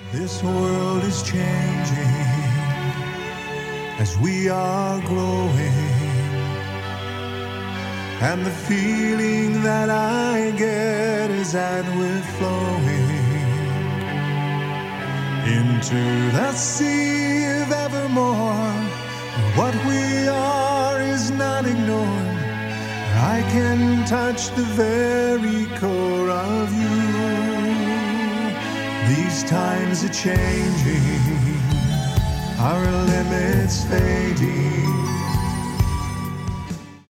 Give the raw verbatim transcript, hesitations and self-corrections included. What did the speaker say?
This world is changing as we are growing, and the feeling that I get is that we're flowing into the sea of evermore. What we are is not ignored. I can touch the very core of you. These times are changing, our limits fading.